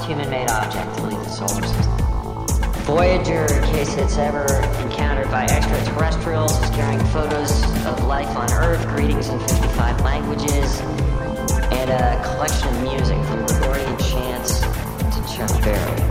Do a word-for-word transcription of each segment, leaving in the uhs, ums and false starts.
human-made object to leave the solar system. Voyager, in case it's ever encountered by extraterrestrials, is carrying photos of life on Earth, greetings in fifty-five languages, and a collection of music from Gregorian chants to Chuck Berry.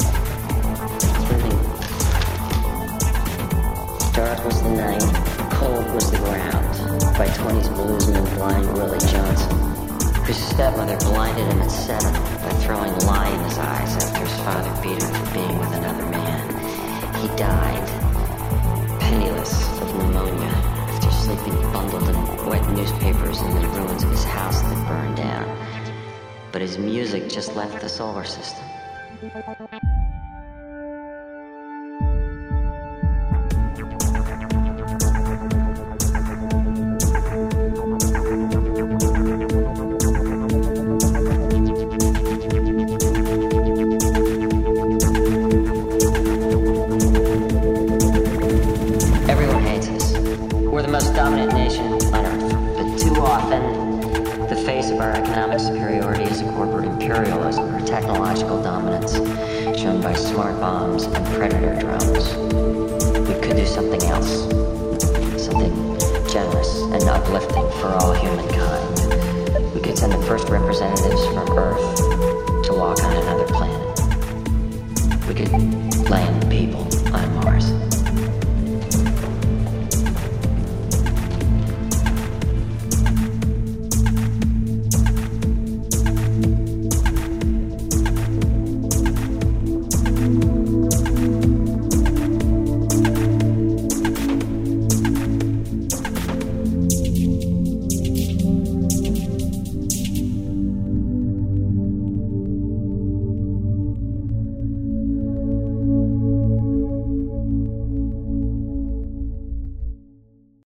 Dark was the night, cold was the ground, by twenties bluesman Blind Willie Johnson, whose stepmother blinded him at seven by throwing lye in his eyes after his father beat him for being with another man. He died, penniless of pneumonia, after sleeping bundled in wet newspapers in the ruins of his house that burned down. But his music just left the solar system. Dominant nation on Earth, but too often the face of our economic superiority is a corporate imperialism or technological dominance shown by smart bombs and predator drones. We could do something else, something generous and uplifting for all humankind. We could send the first representatives from Earth to walk on another planet. We could